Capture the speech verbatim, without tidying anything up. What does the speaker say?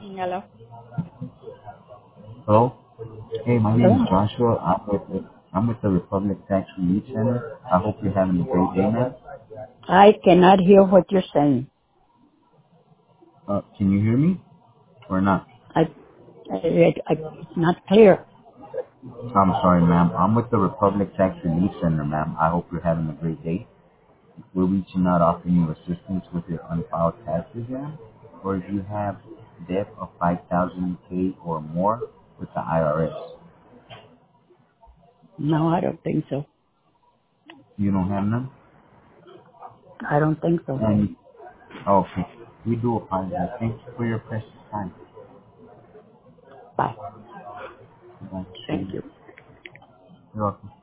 Hello. Hello? Hey, my name is Hello. Joshua. I'm with the, I'm with the Republic Tax Relief Center. I hope you're having a great day, man. I cannot hear what you're saying. Uh, can you hear me or not? I, I, I it's not clear. I'm sorry, ma'am. I'm with the Republic Tax Relief Center, ma'am. I hope you're having a great day. We're reaching out offering you assistance with your unfiled taxes, ma'am. Or if you have debt of five thousand K or more with the I R S. No, I don't think so. You don't have none? I don't think so. And, okay. We do apologize. Thank you for your precious time. Bye. Goodbye. Thank you. You're welcome.